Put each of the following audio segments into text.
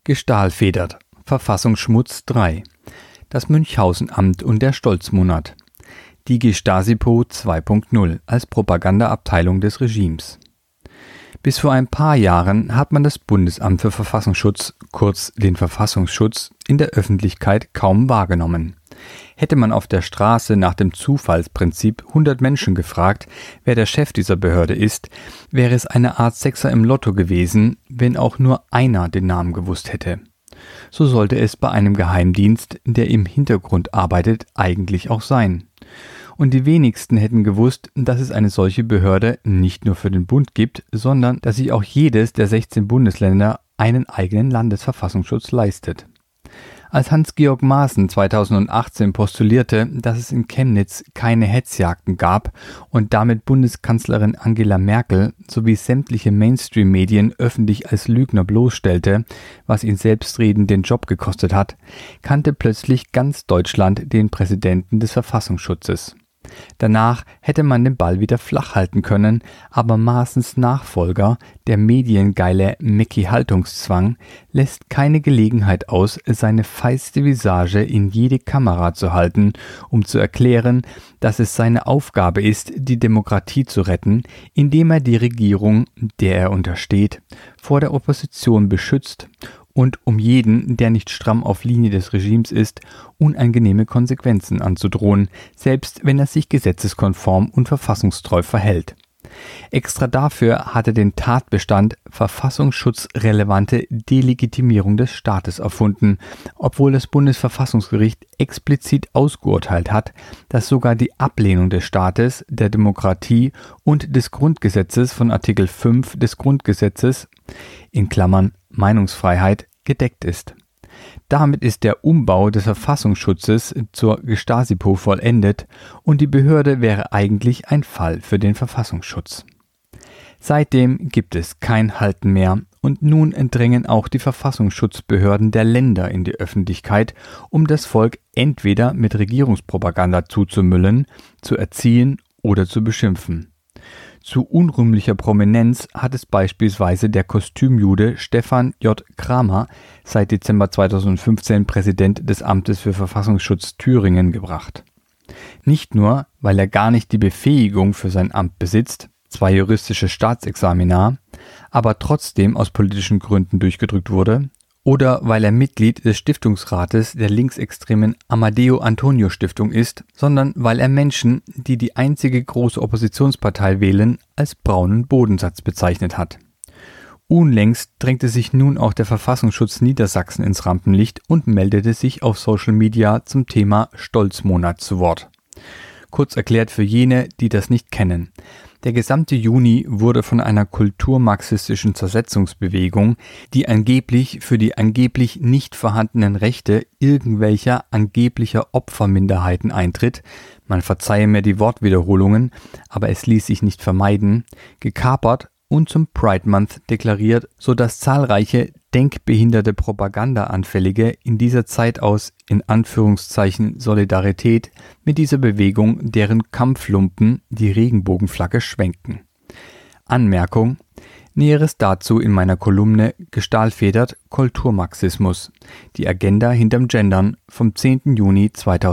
Gestahlfedert. Verfassungsschmutz 3. Das Münchhausenamt und der Stolzmonat. Die Gestasipo 2.0 als Propagandaabteilung des Regimes. Bis vor ein paar Jahren hat man das Bundesamt für Verfassungsschutz, kurz den Verfassungsschutz, in der Öffentlichkeit kaum wahrgenommen. Hätte man auf der Straße nach dem Zufallsprinzip 100 Menschen gefragt, wer der Chef dieser Behörde ist, wäre es eine Art Sechser im Lotto gewesen, wenn auch nur einer den Namen gewusst hätte. So sollte es bei einem Geheimdienst, der im Hintergrund arbeitet, eigentlich auch sein. Und die wenigsten hätten gewusst, dass es eine solche Behörde nicht nur für den Bund gibt, sondern dass sich auch jedes der 16 Bundesländer einen eigenen Landesverfassungsschutz leistet. Als Hans-Georg Maaßen 2018 postulierte, dass es in Chemnitz keine Hetzjagden gab und damit Bundeskanzlerin Angela Merkel sowie sämtliche Mainstream-Medien öffentlich als Lügner bloßstellte, was ihn selbstredend den Job gekostet hat, kannte plötzlich ganz Deutschland den Präsidenten des Verfassungsschutzes. Danach hätte man den Ball wieder flach halten können, aber Maaßens Nachfolger, der mediengeile Micky Haltungszwang, lässt keine Gelegenheit aus, seine feiste Visage in jede Kamera zu halten, um zu erklären, dass es seine Aufgabe ist, die Demokratie zu retten, indem er die Regierung, der er untersteht, vor der Opposition beschützt und um jeden, der nicht stramm auf Linie des Regimes ist, unangenehme Konsequenzen anzudrohen, selbst wenn er sich gesetzeskonform und verfassungstreu verhält. Extra dafür hat er den Tatbestand verfassungsschutzrelevante Delegitimierung des Staates erfunden, obwohl das Bundesverfassungsgericht explizit ausgeurteilt hat, dass sogar die Ablehnung des Staates, der Demokratie und des Grundgesetzes von Artikel 5 des Grundgesetzes in Klammern Meinungsfreiheit gedeckt ist. Damit ist der Umbau des Verfassungsschutzes zur Gestasipo vollendet und die Behörde wäre eigentlich ein Fall für den Verfassungsschutz. Seitdem gibt es kein Halten mehr und nun drängen auch die Verfassungsschutzbehörden der Länder in die Öffentlichkeit, um das Volk entweder mit Regierungspropaganda zuzumüllen, zu erziehen oder zu beschimpfen. Zu unrühmlicher Prominenz hat es beispielsweise der Kostümjude Stefan J. Kramer, seit Dezember 2015 Präsident des Amtes für Verfassungsschutz Thüringen, gebracht. Nicht nur, weil er gar nicht die Befähigung für sein Amt besitzt, 2 juristische Staatsexamina, aber trotzdem aus politischen Gründen durchgedrückt wurde, oder weil er Mitglied des Stiftungsrates der linksextremen Amadeo Antonio Stiftung ist, sondern weil er Menschen, die die einzige große Oppositionspartei wählen, als braunen Bodensatz bezeichnet hat. Unlängst drängte sich nun auch der Verfassungsschutz Niedersachsen ins Rampenlicht und meldete sich auf Social Media zum Thema Stolzmonat zu Wort. Kurz erklärt für jene, die das nicht kennen. Der gesamte Juni wurde von einer kulturmarxistischen Zersetzungsbewegung, die angeblich für die angeblich nicht vorhandenen Rechte irgendwelcher angeblicher Opferminderheiten eintritt, man verzeihe mir die Wortwiederholungen, aber es ließ sich nicht vermeiden, gekapert und zum Pride Month deklariert, sodass zahlreiche denkbehinderte Propagandaanfällige in dieser Zeit aus in Anführungszeichen Solidarität mit dieser Bewegung deren Kampflumpen die Regenbogenflagge schwenken. Anmerkung: Näheres dazu in meiner Kolumne Gestahlfedert Kulturmarxismus, die Agenda hinterm Gendern vom 10. Juni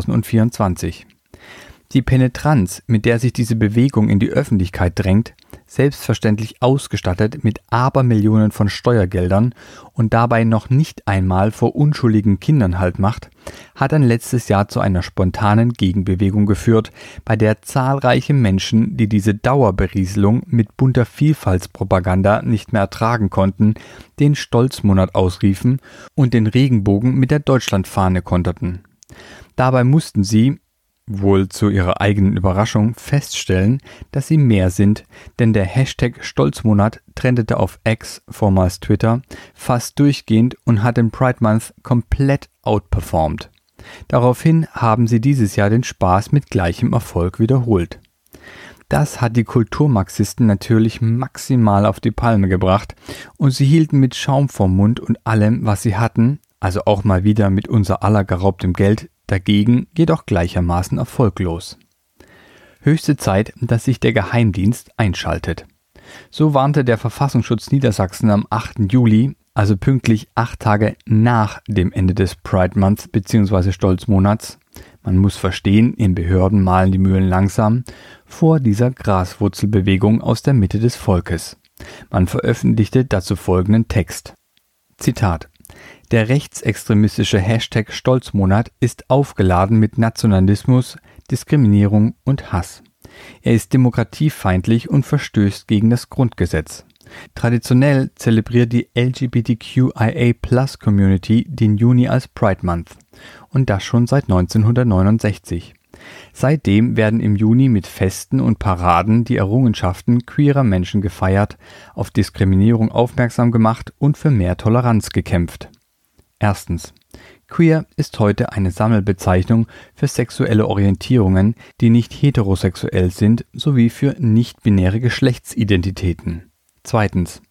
2024. Die Penetranz, mit der sich diese Bewegung in die Öffentlichkeit drängt, selbstverständlich ausgestattet mit Abermillionen von Steuergeldern und dabei noch nicht einmal vor unschuldigen Kindern Halt macht, hat dann letztes Jahr zu einer spontanen Gegenbewegung geführt, bei der zahlreiche Menschen, die diese Dauerberieselung mit bunter Vielfaltspropaganda nicht mehr ertragen konnten, den Stolzmonat ausriefen und den Regenbogen mit der Deutschlandfahne konterten. Dabei mussten sie, wohl zu ihrer eigenen Überraschung, feststellen, dass sie mehr sind, denn der Hashtag Stolzmonat trendete auf X, vormals Twitter, fast durchgehend und hat den Pride Month komplett outperformed. Daraufhin haben sie dieses Jahr den Spaß mit gleichem Erfolg wiederholt. Das hat die Kulturmarxisten natürlich maximal auf die Palme gebracht und sie hielten mit Schaum vorm Mund und allem, was sie hatten, also auch mal wieder mit unser aller geraubtem Geld, dagegen jedoch gleichermaßen erfolglos. Höchste Zeit, dass sich der Geheimdienst einschaltet. So warnte der Verfassungsschutz Niedersachsen am 8. Juli, also pünktlich 8 Tage nach dem Ende des Pride Month bzw. Stolzmonats, man muss verstehen, in Behörden mahlen die Mühlen langsam, vor dieser Graswurzelbewegung aus der Mitte des Volkes. Man veröffentlichte dazu folgenden Text. Zitat: Der rechtsextremistische Hashtag Stolzmonat ist aufgeladen mit Nationalismus, Diskriminierung und Hass. Er ist demokratiefeindlich und verstößt gegen das Grundgesetz. Traditionell zelebriert die LGBTQIA+-Community den Juni als Pride Month und das schon seit 1969. Seitdem werden im Juni mit Festen und Paraden die Errungenschaften queerer Menschen gefeiert, auf Diskriminierung aufmerksam gemacht und für mehr Toleranz gekämpft. Erstens. Queer ist heute eine Sammelbezeichnung für sexuelle Orientierungen, die nicht heterosexuell sind, sowie für nicht-binäre Geschlechtsidentitäten. Zweitens.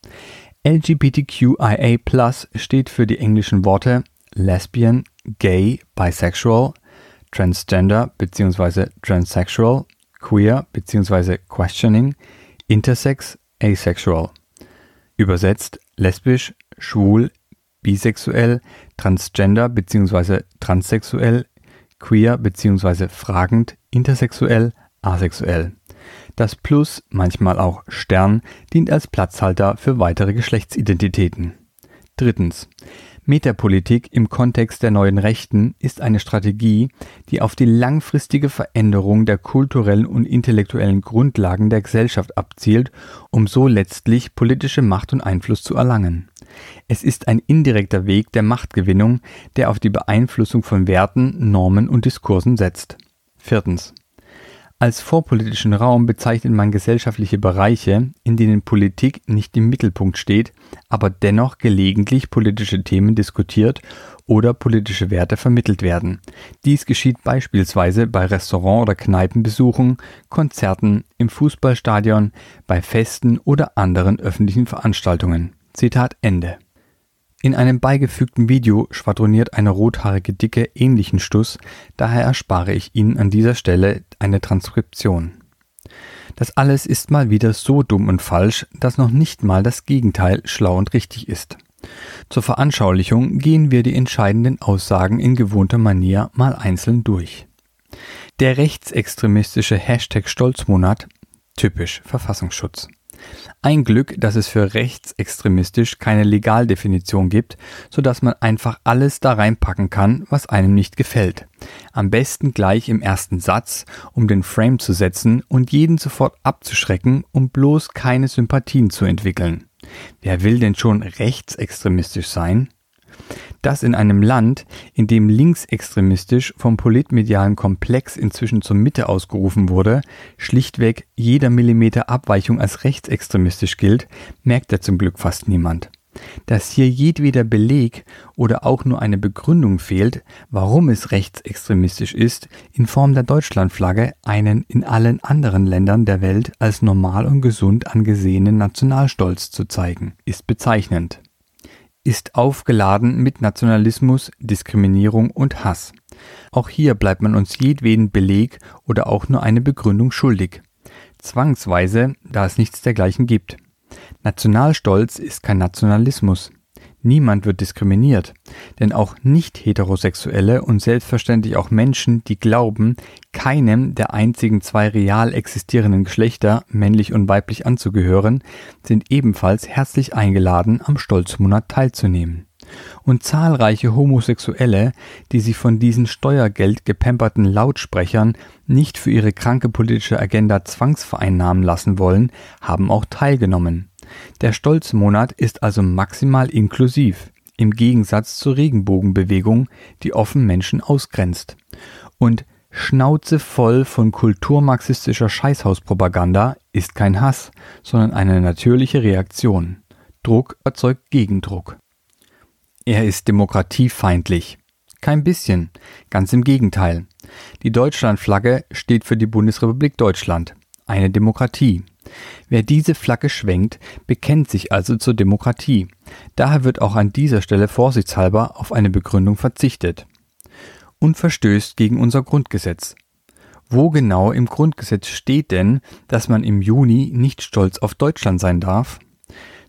LGBTQIA+ steht für die englischen Worte Lesbian, Gay, Bisexual, Transgender bzw. Transsexual, Queer bzw. Questioning, Intersex, Asexual. Übersetzt lesbisch, schwul, bisexuell, transgender bzw. transsexuell, queer bzw. fragend, intersexuell, asexuell. Das Plus, manchmal auch Stern, dient als Platzhalter für weitere Geschlechtsidentitäten. Drittens. Metapolitik im Kontext der neuen Rechten ist eine Strategie, die auf die langfristige Veränderung der kulturellen und intellektuellen Grundlagen der Gesellschaft abzielt, um so letztlich politische Macht und Einfluss zu erlangen. Es ist ein indirekter Weg der Machtgewinnung, der auf die Beeinflussung von Werten, Normen und Diskursen setzt. Viertens. Als vorpolitischen Raum bezeichnet man gesellschaftliche Bereiche, in denen Politik nicht im Mittelpunkt steht, aber dennoch gelegentlich politische Themen diskutiert oder politische Werte vermittelt werden. Dies geschieht beispielsweise bei Restaurant- oder Kneipenbesuchen, Konzerten, im Fußballstadion, bei Festen oder anderen öffentlichen Veranstaltungen. Zitat Ende. In einem beigefügten Video schwadroniert eine rothaarige Dicke ähnlichen Stuss, daher erspare ich Ihnen an dieser Stelle eine Transkription. Das alles ist mal wieder so dumm und falsch, dass noch nicht mal das Gegenteil schlau und richtig ist. Zur Veranschaulichung gehen wir die entscheidenden Aussagen in gewohnter Manier mal einzeln durch. Der rechtsextremistische Hashtag Stolzmonat, typisch Verfassungsschutz. Ein Glück, dass es für rechtsextremistisch keine Legaldefinition gibt, sodass man einfach alles da reinpacken kann, was einem nicht gefällt. Am besten gleich im ersten Satz, um den Frame zu setzen und jeden sofort abzuschrecken, um bloß keine Sympathien zu entwickeln. Wer will denn schon rechtsextremistisch sein? Das in einem Land, in dem linksextremistisch vom politmedialen Komplex inzwischen zur Mitte ausgerufen wurde, schlichtweg jeder Millimeter Abweichung als rechtsextremistisch gilt, merkt ja zum Glück fast niemand. Dass hier jedweder Beleg oder auch nur eine Begründung fehlt, warum es rechtsextremistisch ist, in Form der Deutschlandflagge einen in allen anderen Ländern der Welt als normal und gesund angesehenen Nationalstolz zu zeigen, ist bezeichnend. Ist aufgeladen mit Nationalismus, Diskriminierung und Hass. Auch hier bleibt man uns jedweden Beleg oder auch nur eine Begründung schuldig. Zwangsweise, da es nichts dergleichen gibt. Nationalstolz ist kein Nationalismus. Niemand wird diskriminiert, denn auch Nicht-Heterosexuelle und selbstverständlich auch Menschen, die glauben, keinem der einzigen 2 real existierenden Geschlechter, männlich und weiblich, anzugehören, sind ebenfalls herzlich eingeladen, am Stolzmonat teilzunehmen. Und zahlreiche Homosexuelle, die sich von diesen steuergeldgepamperten Lautsprechern nicht für ihre kranke politische Agenda zwangsvereinnahmen lassen wollen, haben auch teilgenommen. Der Stolzmonat ist also maximal inklusiv, im Gegensatz zur Regenbogenbewegung, die offen Menschen ausgrenzt. Und Schnauze voll von kulturmarxistischer Scheißhauspropaganda ist kein Hass, sondern eine natürliche Reaktion. Druck erzeugt Gegendruck. Er ist demokratiefeindlich. Kein bisschen, ganz im Gegenteil. Die Deutschlandflagge steht für die Bundesrepublik Deutschland, eine Demokratie. Wer diese Flagge schwenkt, bekennt sich also zur Demokratie. Daher wird auch an dieser Stelle vorsichtshalber auf eine Begründung verzichtet. Und verstößt gegen unser Grundgesetz. Wo genau im Grundgesetz steht denn, dass man im Juni nicht stolz auf Deutschland sein darf?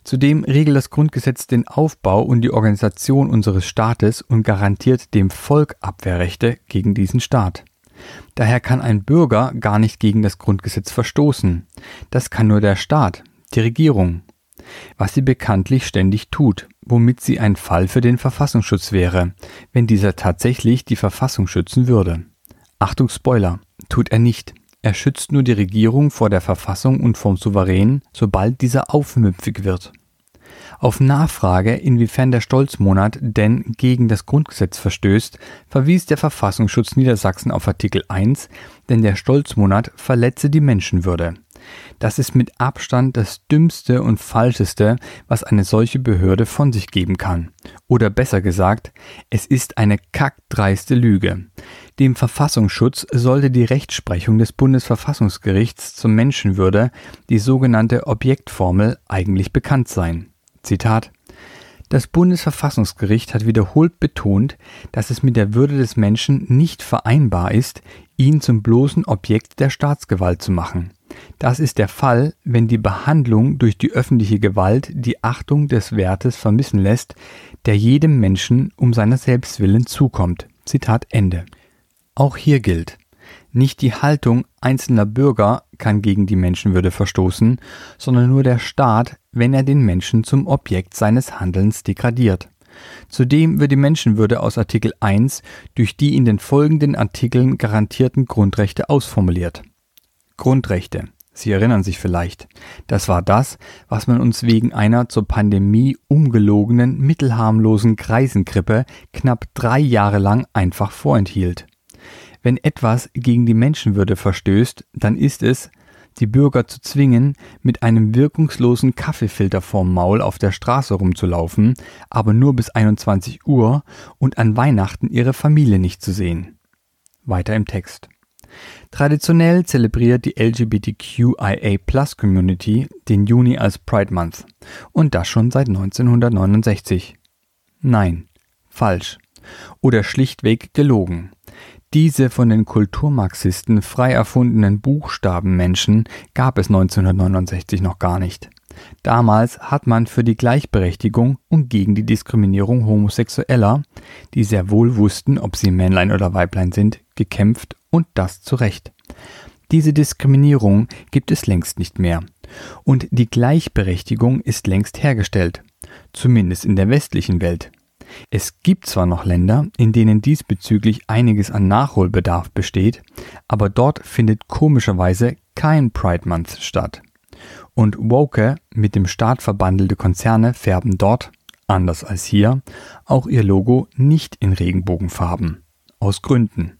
Zudem regelt das Grundgesetz den Aufbau und die Organisation unseres Staates und garantiert dem Volk Abwehrrechte gegen diesen Staat. Daher kann ein Bürger gar nicht gegen das Grundgesetz verstoßen. Das kann nur der Staat, die Regierung. Was sie bekanntlich ständig tut, womit sie ein Fall für den Verfassungsschutz wäre, wenn dieser tatsächlich die Verfassung schützen würde. Achtung Spoiler, tut er nicht. Er schützt nur die Regierung vor der Verfassung und vom Souverän, sobald dieser aufmüpfig wird. Auf Nachfrage, inwiefern der Stolzmonat denn gegen das Grundgesetz verstößt, verwies der Verfassungsschutz Niedersachsen auf Artikel 1, denn der Stolzmonat verletze die Menschenwürde. Das ist mit Abstand das Dümmste und Falscheste, was eine solche Behörde von sich geben kann. Oder besser gesagt, es ist eine kackdreiste Lüge. Dem Verfassungsschutz sollte die Rechtsprechung des Bundesverfassungsgerichts zur Menschenwürde, die sogenannte Objektformel, eigentlich bekannt sein. Zitat: Das Bundesverfassungsgericht hat wiederholt betont, dass es mit der Würde des Menschen nicht vereinbar ist, ihn zum bloßen Objekt der Staatsgewalt zu machen. Das ist der Fall, wenn die Behandlung durch die öffentliche Gewalt die Achtung des Wertes vermissen lässt, der jedem Menschen um seiner selbst willen zukommt. Zitat Ende. Auch hier gilt: Nicht die Haltung einzelner Bürger kann gegen die Menschenwürde verstoßen, sondern nur der Staat, wenn er den Menschen zum Objekt seines Handelns degradiert. Zudem wird die Menschenwürde aus Artikel 1 durch die in den folgenden Artikeln garantierten Grundrechte ausformuliert. Grundrechte. Sie erinnern sich vielleicht. Das war das, was man uns wegen einer zur Pandemie umgelogenen, mittelharmlosen Greisengrippe knapp 3 Jahre lang einfach vorenthielt. Wenn etwas gegen die Menschenwürde verstößt, dann ist es, die Bürger zu zwingen, mit einem wirkungslosen Kaffeefilter vorm Maul auf der Straße rumzulaufen, aber nur bis 21 Uhr und an Weihnachten ihre Familie nicht zu sehen. Weiter im Text. Traditionell zelebriert die LGBTQIA+-Community den Juni als Pride Month. Und das schon seit 1969. Nein, falsch. Oder schlichtweg gelogen. Diese von den Kulturmarxisten frei erfundenen Buchstabenmenschen gab es 1969 noch gar nicht. Damals hat man für die Gleichberechtigung und gegen die Diskriminierung Homosexueller, die sehr wohl wussten, ob sie Männlein oder Weiblein sind, gekämpft, und das zu Recht. Diese Diskriminierung gibt es längst nicht mehr. Und die Gleichberechtigung ist längst hergestellt. Zumindest in der westlichen Welt. Es gibt zwar noch Länder, in denen diesbezüglich einiges an Nachholbedarf besteht, aber dort findet komischerweise kein Pride Month statt. Und woke, mit dem Staat verbandelte Konzerne färben dort, anders als hier, auch ihr Logo nicht in Regenbogenfarben. Aus Gründen.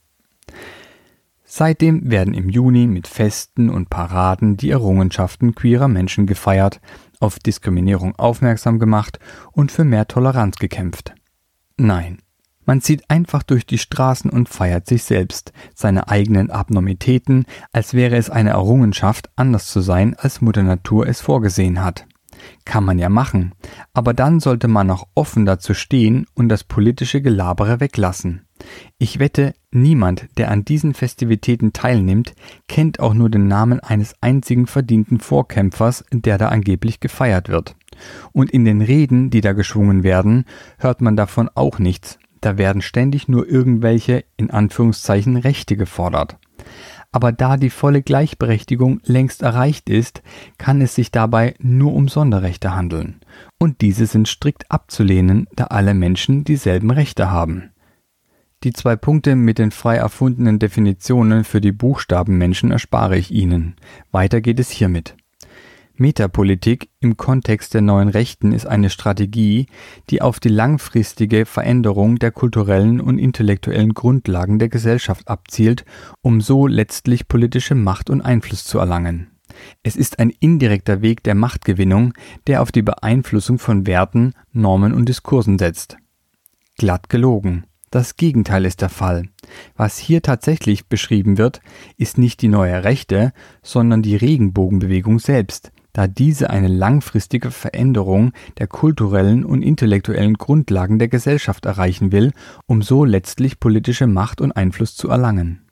Seitdem werden im Juni mit Festen und Paraden die Errungenschaften queerer Menschen gefeiert, auf Diskriminierung aufmerksam gemacht und für mehr Toleranz gekämpft. Nein, man zieht einfach durch die Straßen und feiert sich selbst, seine eigenen Abnormitäten, als wäre es eine Errungenschaft, anders zu sein, als Mutter Natur es vorgesehen hat. Kann man ja machen, aber dann sollte man auch offen dazu stehen und das politische Gelabere weglassen. Ich wette, niemand, der an diesen Festivitäten teilnimmt, kennt auch nur den Namen eines einzigen verdienten Vorkämpfers, der da angeblich gefeiert wird. Und in den Reden, die da geschwungen werden, hört man davon auch nichts. Da werden ständig nur irgendwelche, in Anführungszeichen, Rechte gefordert. Aber da die volle Gleichberechtigung längst erreicht ist, kann es sich dabei nur um Sonderrechte handeln. Und diese sind strikt abzulehnen, da alle Menschen dieselben Rechte haben. Die 2 Punkte mit den frei erfundenen Definitionen für die Buchstabenmenschen erspare ich Ihnen. Weiter geht es hiermit. Metapolitik im Kontext der neuen Rechten ist eine Strategie, die auf die langfristige Veränderung der kulturellen und intellektuellen Grundlagen der Gesellschaft abzielt, um so letztlich politische Macht und Einfluss zu erlangen. Es ist ein indirekter Weg der Machtgewinnung, der auf die Beeinflussung von Werten, Normen und Diskursen setzt. Glatt gelogen. Das Gegenteil ist der Fall. Was hier tatsächlich beschrieben wird, ist nicht die neue Rechte, sondern die Regenbogenbewegung selbst, da diese eine langfristige Veränderung der kulturellen und intellektuellen Grundlagen der Gesellschaft erreichen will, um so letztlich politische Macht und Einfluss zu erlangen.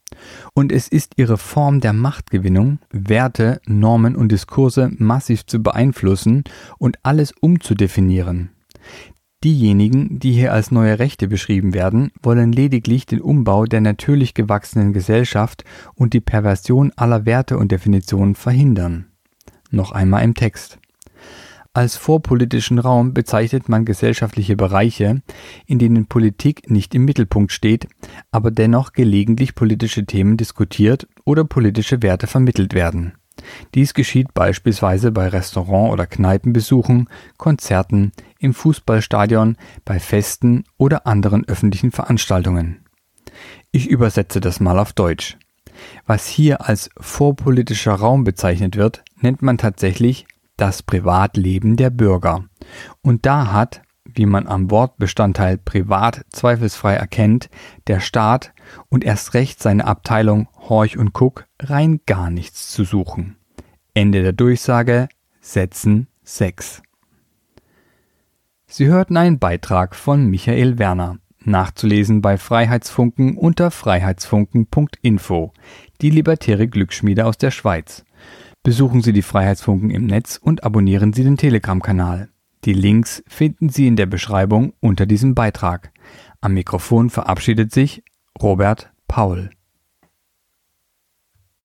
Und es ist ihre Form der Machtgewinnung, Werte, Normen und Diskurse massiv zu beeinflussen und alles umzudefinieren. Diejenigen, die hier als neue Rechte beschrieben werden, wollen lediglich den Umbau der natürlich gewachsenen Gesellschaft und die Perversion aller Werte und Definitionen verhindern. Noch einmal im Text. Als vorpolitischen Raum bezeichnet man gesellschaftliche Bereiche, in denen Politik nicht im Mittelpunkt steht, aber dennoch gelegentlich politische Themen diskutiert oder politische Werte vermittelt werden. Dies geschieht beispielsweise bei Restaurant- oder Kneipenbesuchen, Konzerten, im Fußballstadion, bei Festen oder anderen öffentlichen Veranstaltungen. Ich übersetze das mal auf Deutsch. Was hier als vorpolitischer Raum bezeichnet wird, nennt man tatsächlich das Privatleben der Bürger. Und da hat, wie man am Wortbestandteil privat zweifelsfrei erkennt, der Staat und erst recht seine Abteilung Horch und Guck rein gar nichts zu suchen. Ende der Durchsage, Sätzen 6. Sie hörten einen Beitrag von Michael Werner, nachzulesen bei Freiheitsfunken unter freiheitsfunken.info, die libertäre Glücksschmiede aus der Schweiz. Besuchen Sie die Freiheitsfunken im Netz und abonnieren Sie den Telegram-Kanal. Die Links finden Sie in der Beschreibung unter diesem Beitrag. Am Mikrofon verabschiedet sich Robert Paul.